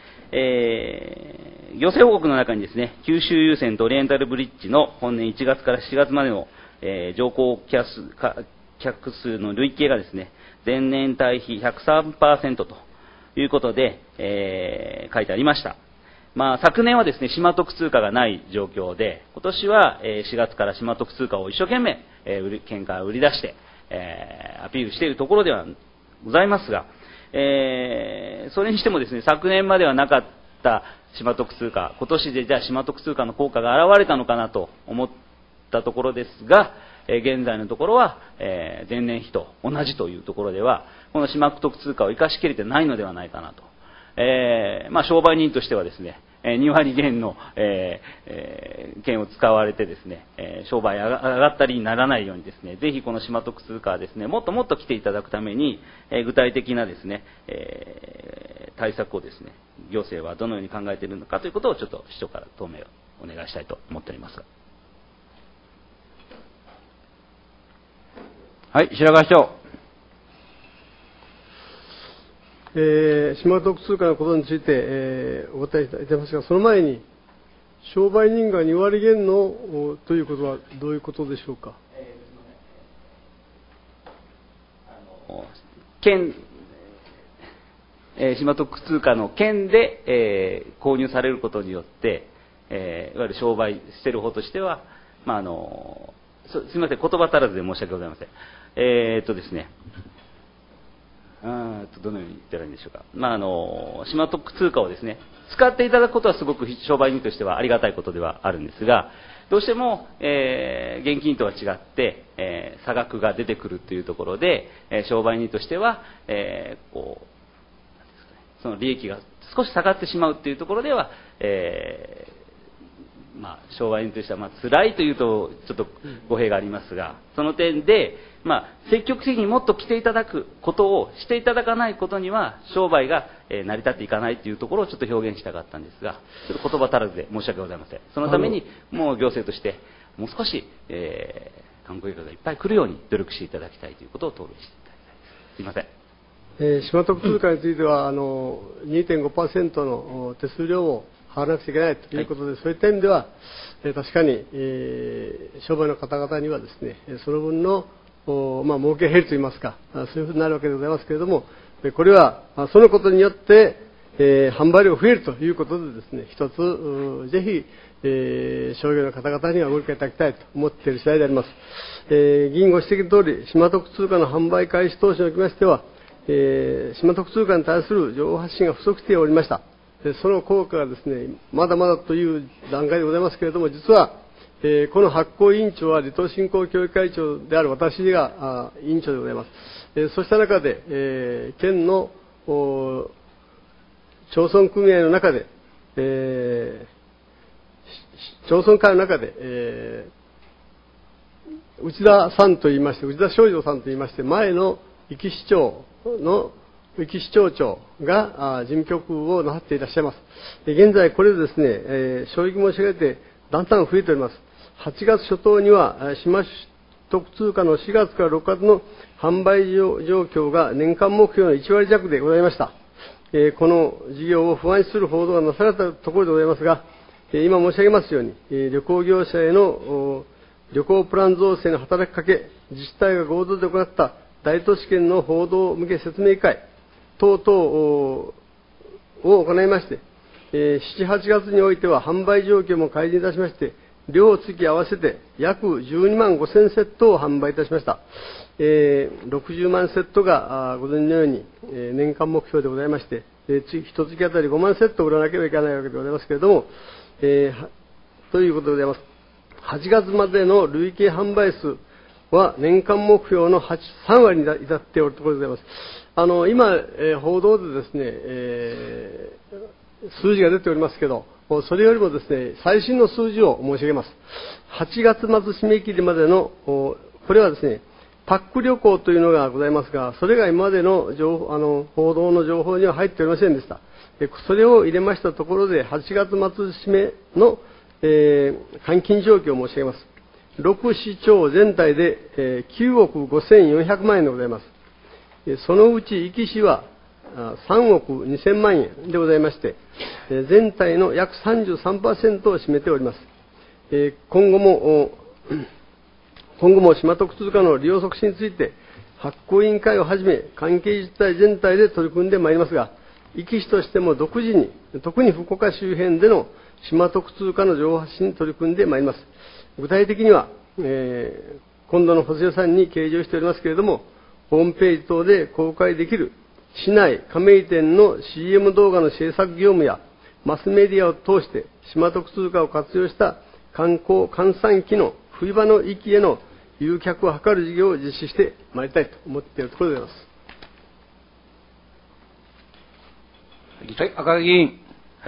Speaker 1: 行政報告の中にですね、九州優先とオリエンタルブリッジの本年1月から7月までの、乗降客数の累計がですね、前年対比 103% ということで、書いてありました。昨年はですね、島特通貨がない状況で、今年は4月から島特通貨を一生懸命、県から売り出して、アピールしているところではございますが、それにしてもですね、昨年まではなかった島特通貨、今年でじゃあ島特通貨の効果が現れたのかなと思ったところですが、現在のところは、前年比と同じというところでは、この島特通貨を生かしきれてないのではないかなと。商売人としてはですね、2割減の、券を使われてですね、商売上がったりにならないようにですね、ぜひこの島特通貨はですね、もっともっと来ていただくために、具体的なですね、対策をですね、行政はどのように考えているのかということをちょっと市長から答弁をお願いしたいと思っております。
Speaker 2: はい、白川市長。
Speaker 3: 島特通貨のことについて、お答えいただいてますが、その前に、商売人が2割減のということはどういうことでしょうか。
Speaker 1: 県、島特通貨の県で、購入されることによって、いわゆる商売している方としては、すみません、言葉足らずで申し訳ございません。ですね、どのように言ったらいいんでしょうか。島特通貨をですね、使っていただくことはすごく商売人としてはありがたいことではあるんですが、どうしても、現金とは違って、差額が出てくるというところで、商売人としては、その利益が少し下がってしまうというところでは、商売人としては辛いというとちょっと語弊がありますが、その点で、積極的にもっと来ていただくことをしていただかないことには商売が成り立っていかないというところをちょっと表現したかったんですが、ちょっと言葉足らずで申し訳ございません。そのためにもう行政としてもう少し、観光客がいっぱい来るように努力していただきたいということを答弁していただきたいです。すいません。
Speaker 3: 島特通貨については2.5% の手数料を払わなくちゃいけないということで、そういった意味では、確かに、商売の方々にはですね、その分の儲けが減るといいますか、そういうふうになるわけでございますけれども、これはそのことによって、販売量が増えるということでですね、一つぜひ、商業の方々にはご理解いただきたいと思っている次第であります。議員ご指摘のとおり、島特通貨の販売開始当初におきましては、島特通貨に対する情報発信が不足しておりました。その効果がですね、まだまだという段階でございますけれども、実は、この発行委員長は離島振興協議会長である私が委員長でございます。そうした中で、県の町村組合の中で、町村会の中で、内田さんといいまして、内田正二さんといいまして、前の壱岐市長の壱岐市長長が事務局をなさっていらっしゃいます。現在これでですね、正直申し上げてだんだん増えております。8月初頭には島特通貨の4月から6月の販売状況が年間目標の1割弱でございました。この事業を不安視する報道がなされたところでございますが、今申し上げますように、旅行業者への旅行プラン造成の働きかけ、自治体が合同で行った大都市圏の報道向け説明会等々を行いまして、7、8月においては販売状況も改善いたしまして、両月合わせて約12万5000セットを販売いたしました。60万セットがご存知のように年間目標でございまして、一月あたり5万セット売らなければいけないわけでございますけれども、ということでございます。 8月までの累計販売数は年間目標の3割に至っておるところでございます。今、報道でですね、数字が出ておりますけど、それよりもですね、最新の数字を申し上げます。8月末締め切りまでの、これはですね、パック旅行というのがございますが、それが今までの報道の情報には入っておりませんでした。それを入れましたところで、8月末締めの、換金状況を申し上げます。6市町全体で、9億5400万円でございます。そのうち、壱岐市は3億2000万円でございまして、全体の約 33% を占めております。今後も島特通貨の利用促進について、発行委員会をはじめ、関係自治体全体で取り組んでまいりますが、壱岐市としても独自に、特に福岡周辺での島特通貨の情報発信に取り組んでまいります。具体的には、今度の補正予算に計上しておりますけれども、ホームページ等で公開できる市内加盟店の CM 動画の制作業務やマスメディアを通して島特通貨を活用した観光閑散期の冬場の壱岐への誘客を図る事業を実施してまいりたいと思っているところでございます。
Speaker 2: はい、赤木議員。
Speaker 1: はい。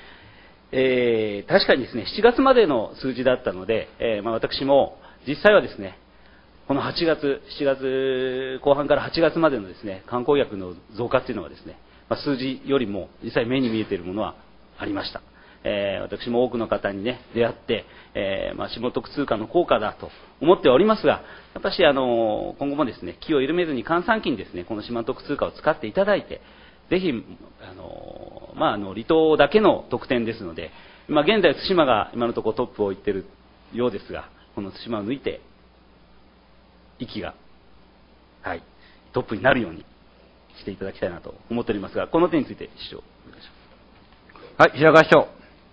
Speaker 1: 確かにですね、7月までの数字だったので、私も実際はですね、この7月後半から8月までのですね、観光客の増加というのはですね、数字よりも実際目に見えているものはありました。私も多くの方にね、出会って、島特通貨の効果だと思っておりますが、やっぱし今後もですね、気を緩めずに閑散期にですね、この島特通貨を使っていただいて、ぜひ、離島だけの特典ですので、現在、対馬が今のところトップをいっているようですが、この対馬を抜いて、壱岐が、はい、トップになるようにしていただきたいなと思っておりますが、この点について、市長、お願いします。
Speaker 2: はい、白川市長。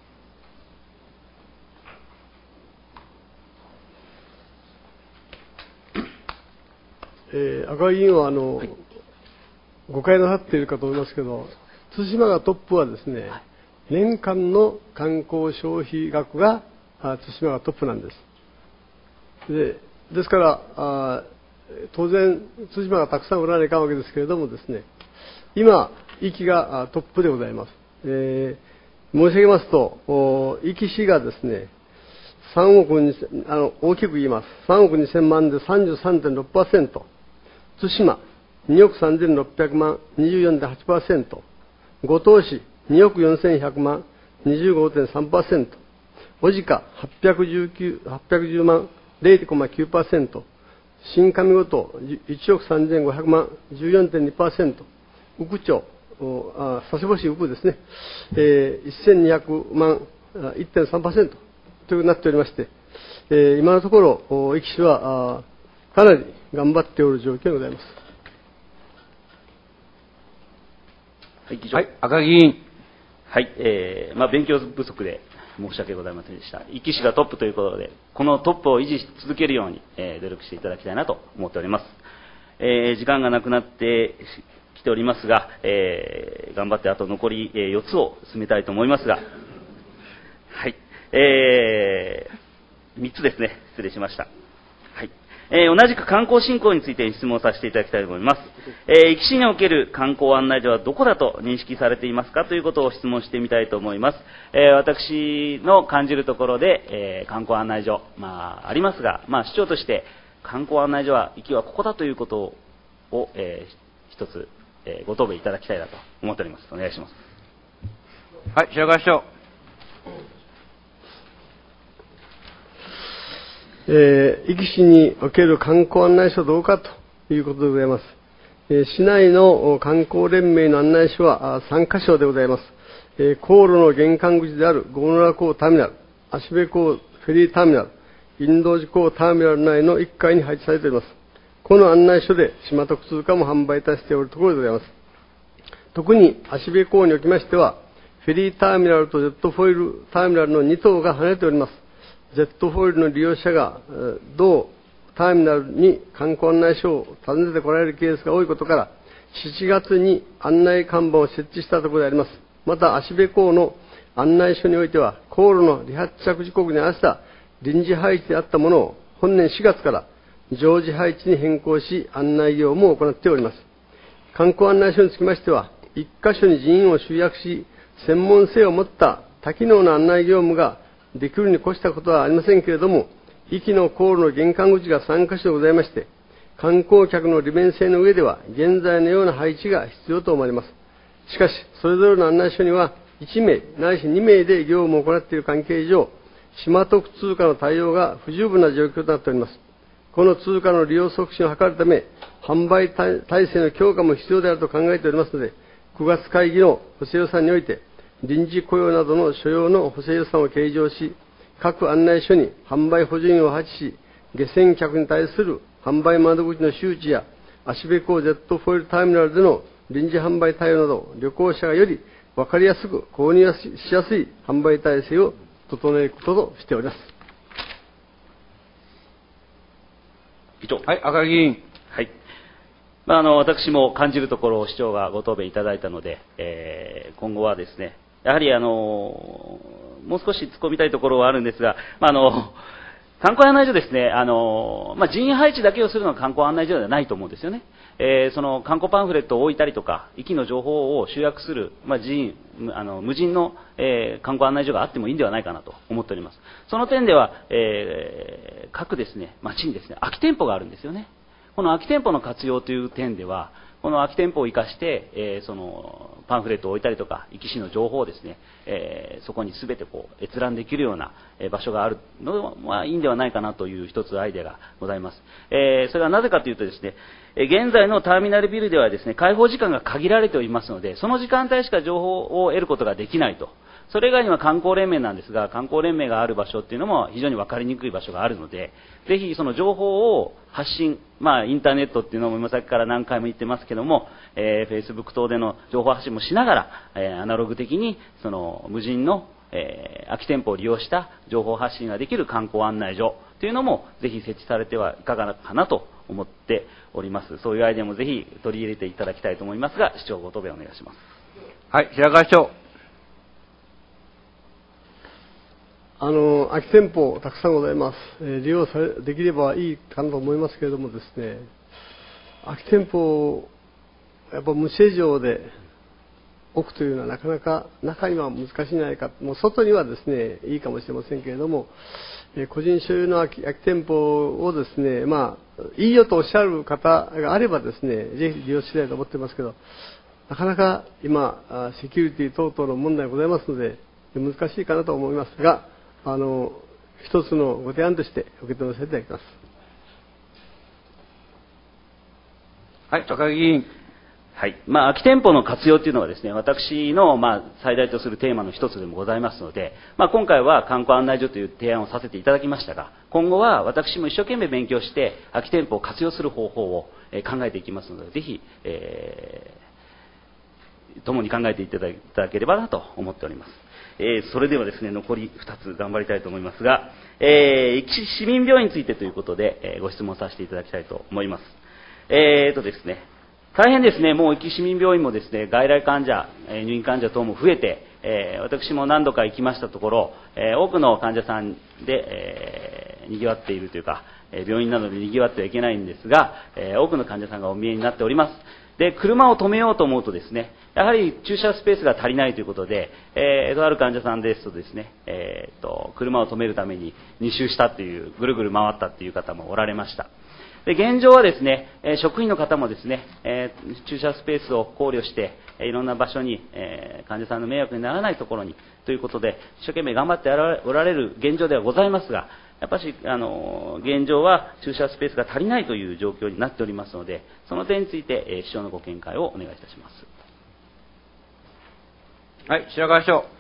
Speaker 3: 赤木議員ははい、誤解なさっているかと思いますけど、対馬がトップはですね、はい、年間の観光消費額が対馬がトップなんです。ですから当然、対馬がたくさん売らないかんわけですけれどもですね、今、壱岐がトップでございます。申し上げますと、壱岐市がですね、3億2000、大きく言います。3億2000万で 33.6%、対馬2億3600万 24.8%、五島市2億4100万 25.3%、小鹿810万 0.9%、新上五島1億3500万 14.2%、宇久町、佐世保市宇久ですね、1200万 1.3% というなっておりまして、今のところ、壱岐市はかなり頑張っておる状況でございます。
Speaker 2: はい、赤木議員。
Speaker 1: はい、勉強不足で申し訳ございませんでした。壱岐市がトップということで、このトップを維持し続けるように、努力していただきたいなと思っております。時間がなくなってきておりますが、頑張ってあと残り4つを進めたいと思いますが、はい、3つですね、失礼しました。はい。同じく観光振興について質問させていただきたいと思います。壱岐市における観光案内所はどこだと認識されていますかということを質問してみたいと思います。私の感じるところで、観光案内所、ありますが、市長として観光案内所は壱岐はここだということを、一つ、ご答弁いただきたいなと思っております。お願いします。
Speaker 2: はい、白川市長。
Speaker 3: 壱岐市における観光案内所どうかということでございます。市内の観光連盟の案内所は3カ所でございます。航路の玄関口である郷野良港ターミナル、芦部港フェリーターミナル、インド寺港ターミナル内の1階に配置されております。この案内所で島特通貨も販売いたしておるところでございます。特に芦部港におきましては、フェリーターミナルとジェットフォイルターミナルの2棟が離れております。ジェットフォイルの利用者が同ターミナルに観光案内所を訪ねてこられるケースが多いことから、7月に案内看板を設置したところであります。また芦部港の案内所においては、航路の離発着時刻に合わせた臨時配置であったものを本年4月から常時配置に変更し、案内業務を行っております。観光案内所につきましては、一箇所に人員を集約し、専門性を持った多機能な案内業務ができるに越したことはありませんけれども、壱岐の航路の玄関口が3箇所ございまして、観光客の利便性の上では現在のような配置が必要と思われます。しかし、それぞれの案内所には1名ないし2名で業務を行っている関係上、島特通貨の対応が不十分な状況となっております。この通貨の利用促進を図るため、販売体制の強化も必要であると考えておりますので、9月会議の補正予算において、臨時雇用などの所要の補正予算を計上し、各案内所に販売補助員を配置し、下船客に対する販売窓口の周知や、芦部港ジェットフォイルターミナルでの臨時販売対応など、旅行者がより分かりやすく購入しやすい販売体制を整えることとしております。
Speaker 1: 議長。
Speaker 2: はい、赤木議員。
Speaker 1: はい。私も感じるところを市長がご答弁いただいたので、今後はですね、やはりもう少し突っ込みたいところはあるんですが、観光案内所ですね、人員配置だけをするのは観光案内所ではないと思うんですよね。その観光パンフレットを置いたりとか、壱岐の情報を集約する、無人の、観光案内所があってもいいんではないかなと思っております。その点では、各ですね、町にですね、空き店舗があるんですよね。この空き店舗の活用という点では、この空き店舗を生かして、そのパンフレットを置いたりとか、壱岐市の情報をですね、そこに全て閲覧できるような場所があるのはいいんではないかなという一つアイデアがございます。それはなぜかというとですね、現在のターミナルビルではですね、開放時間が限られておりますので、その時間帯しか情報を得ることができないと。それ以外には観光連盟なんですが、観光連盟がある場所っていうのも非常に分かりにくい場所があるので、ぜひその情報を発信、インターネットっていうのも今さっきから何回も言ってますけども、Facebook 等での情報発信もしながら、アナログ的にその無人の、空き店舗を利用した情報発信ができる観光案内所というのもぜひ設置されてはいかがかなと思っております。そういうアイデアもぜひ取り入れていただきたいと思いますが、市長ご答弁お願いします。
Speaker 2: はい、白川市長。
Speaker 3: 空き店舗たくさんございます。利用できればいいかなと思いますけれどもですね、空き店舗をやっぱ無施錠で置くというのはなかなか中には難しいんじゃないか。もう外にはですねいいかもしれませんけれども、個人所有の空き店舗をですね、いいよとおっしゃる方があればですね、ぜひ利用したいと思っていますけど、なかなか今セキュリティ等々の問題がございますので難しいかなと思いますが、一つのご提案として受け止めさせていただきます。
Speaker 2: はい、高木議員。
Speaker 1: はい。空き店舗の活用というのはですね、私の最大とするテーマの一つでもございますので、今回は観光案内所という提案をさせていただきましたが、今後は私も一生懸命勉強して空き店舗を活用する方法を考えていきますので、ぜひ、共に考えていただければなと思っております。それではですね、残り2つ頑張りたいと思いますが、壱岐市民病院についてということで、ご質問させていただきたいと思います。ですね、大変ですね、もう壱岐市民病院もですね、外来患者、入院患者等も増えて、私も何度か行きましたところ、多くの患者さんで、賑わっているというか、病院などで賑わってはいけないんですが、多くの患者さんがお見えになっております。で、車を止めようと思うとですね、やはり駐車スペースが足りないということで、とある患者さんですとですね、車を止めるために2周したっていう、ぐるぐる回ったっていう方もおられました。で、現状はですね、職員の方もですね、駐車スペースを考慮して、いろんな場所に、患者さんの迷惑にならないところにということで、一生懸命頑張っておられる現状ではございますが、やっぱり現状は駐車スペースが足りないという状況になっておりますので、その点について、市長のご見解をお願いいたします。
Speaker 2: はい、白川市長。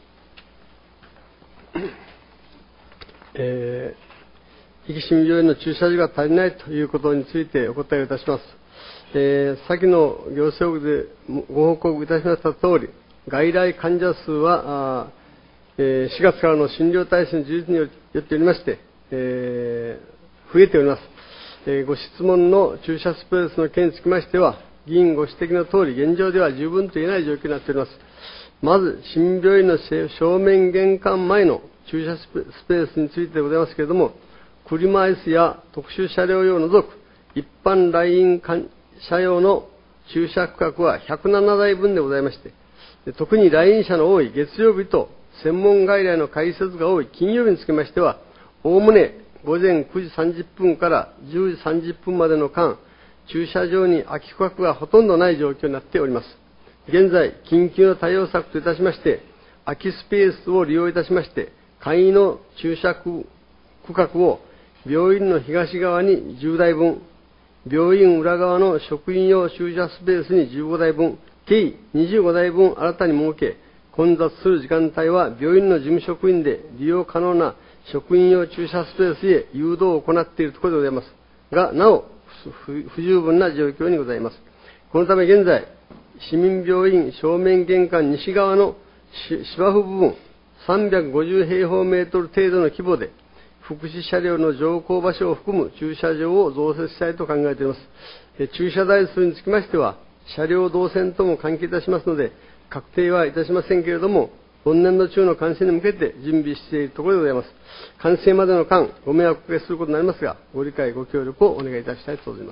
Speaker 3: 壱岐市民病院の駐車場が足りないということについてお答えをいたします。先の行政局でご報告いたしましたとおり、外来患者数は4月からの診療体制の充実によっておりまして、増えております。ご質問の駐車スペースの件につきましては、議員ご指摘のとおり、現状では十分と言えない状況になっております。まず、市民病院の正面玄関前の駐車スペースについてでございますけれども、車椅子や特殊車両用を除く一般ライン車用の駐車区画は107台分でございまして、特に来院者の多い月曜日と専門外来の開設が多い金曜日につきましては、おおむね午前9時30分から10時30分までの間、駐車場に空き区画がほとんどない状況になっております。現在、緊急の対応策といたしまして、空きスペースを利用いたしまして、簡易の駐車区画を病院の東側に10台分、病院裏側の職員用駐車スペースに15台分、計25台分新たに設け、混雑する時間帯は病院の事務職員で利用可能な職員用駐車スペースへ誘導を行っているところでございますが、なお不十分な状況にございます。このため現在、市民病院正面玄関西側の芝生部分350平方メートル程度の規模で、福祉車両の乗降場所を含む駐車場を増設したいと考えています。駐車台数につきましては、車両動線とも関係いたしますので、確定はいたしませんけれども、本年度中の完成に向けて準備しているところでございます。完成までの間、ご迷惑をおかけすることになりますが、ご理解、ご協力をお願いいたしたいと思います。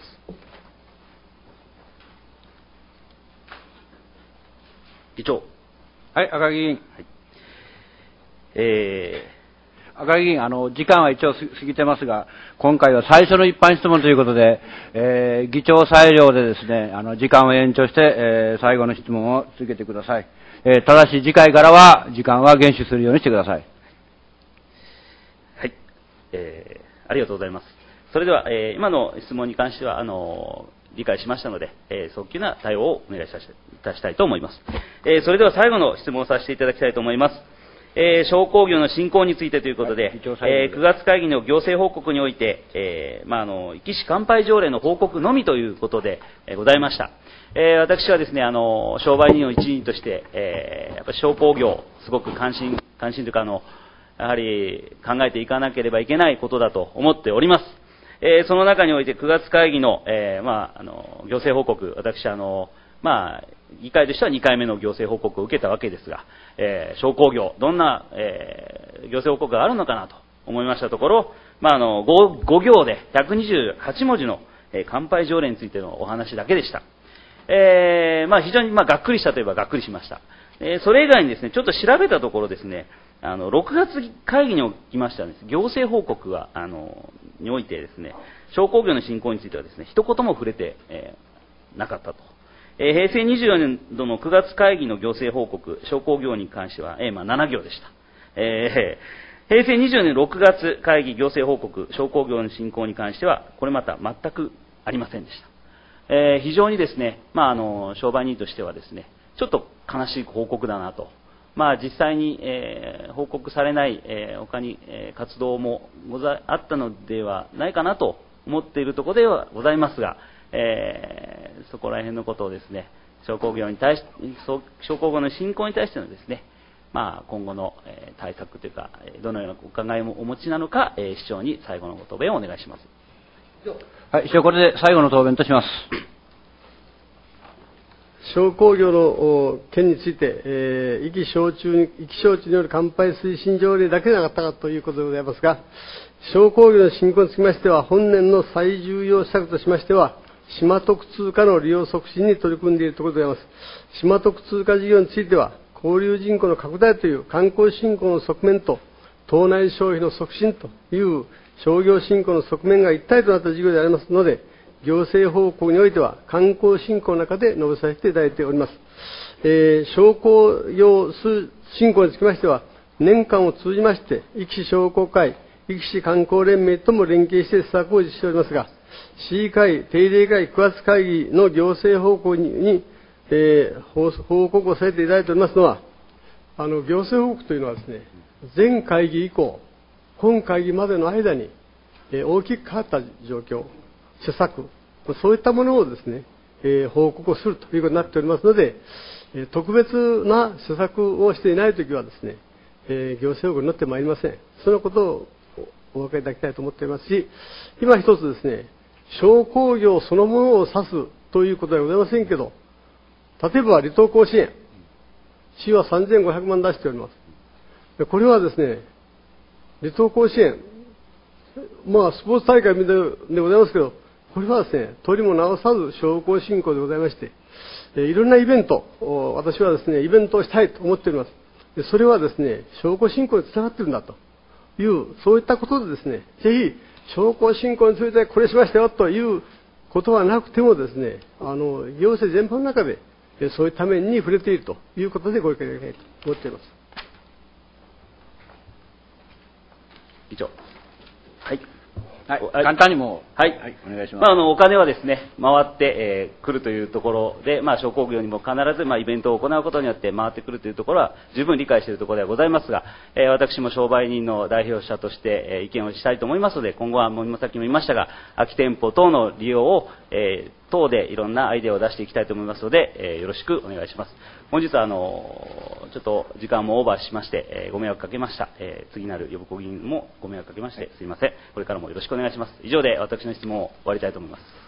Speaker 1: 議長。
Speaker 2: はい、赤木議員。
Speaker 1: はい、
Speaker 2: 赤木議員、時間は一応過ぎてますが、今回は最初の一般質問ということで、議長裁量でですね、時間を延長して、最後の質問を続けてください。ただし次回からは時間は厳守するようにしてください。
Speaker 1: はい、ありがとうございます。それでは、今の質問に関しては理解しましたので、早急な対応をお願いいたしたいと思います。それでは最後の質問をさせていただきたいと思います。商工業の振興についてということで、はい、9月会議の行政報告において、医師乾杯条例の報告のみということで、ございました。私はですね、商売人の一員として、やっぱり商工業、すごく関心というか、やはり考えていかなければいけないことだと思っております。その中において9月会議の、行政報告、私、議会としては2回目の行政報告を受けたわけですが、商工業、どんな、行政報告があるのかなと思いましたところ、5行で128文字の、乾杯条例についてのお話だけでした。非常にがっくりしたといえばがっくりしました。それ以外にですね、ちょっと調べたところですね、6月会議におきましてはですね、行政報告はにおいてですね、商工業の振興についてはですね、一言も触れて、なかったと。平成24年度の9月会議の行政報告、商工業に関しては、7行でした。平成24年6月会議行政報告、商工業の振興に関しては、これまた全くありませんでした。非常にですね、商売人としてはですね、ちょっと悲しい報告だなと。実際に、報告されない、他に、活動もあったのではないかなと思っているところではございますが、そこら辺のことをですね、商工業の振興に対してのですね、今後の、対策というか、どのようなお考えをお持ちなのか、市長に最後のご答弁をお願いします。
Speaker 2: はい、市長、これで最後の答弁とします。
Speaker 3: 商工業の件について、意気承知による乾杯推進条例だけでなかったかということでございますが、商工業の振興につきましては、本年の最重要施策としましては、島特通貨の利用促進に取り組んでいるところでございます。島特通貨事業については、交流人口の拡大という観光振興の側面と、島内消費の促進という商業振興の側面が一体となった事業でありますので、行政報告においては観光振興の中で述べさせていただいております。商工業振興につきましては、年間を通じまして、壱岐市商工会、壱岐市観光連盟とも連携して施策を実施しておりますが、市議会、定例会、9月会議の行政報告に、報告をさせていただいておりますのは、行政報告というのはですね、前会議以降、今会議までの間に、大きく変わった状況、施策、そういったものをですね、報告をするということになっておりますので、特別な施策をしていないときはですね、行政報告になってまいりません。そのことをお分かりいただきたいと思っておりますし、今一つですね、商工業そのものを指すということではございませんけど、例えば離島甲子園、市は3500万出しております。これはですね、 離島甲子園、スポーツ大会でございますけど、これはですね、取りも直さず商工振興でございまして、いろんなイベント、私はですね、イベントをしたいと思っております。でそれはですね、商工振興につながっているんだという、そういったことでですね、ぜひ、商工振興についてこれしましたよということはなくてもですね、行政全般の中で、そういうために触れているということでご理解いただきたいと思っています。
Speaker 1: 以上。はい。
Speaker 2: はい、簡単にもう、
Speaker 1: はい、
Speaker 2: お願いします。
Speaker 1: お金はですね、回ってくるというところで、商工業にも必ずイベントを行うことによって回ってくるというところは十分理解しているところではございますが、私も商売人の代表者として意見をしたいと思いますので、今後はもうさっきも言いましたが、空き店舗等の利用を等でいろんなアイデアを出していきたいと思いますので、よろしくお願いします。本日はちょっと時間もオーバーしまして、ご迷惑かけました。次なる呼子議員もご迷惑かけましてすいません。これからもよろしくお願いします。以上で私の質問を終わりたいと思います。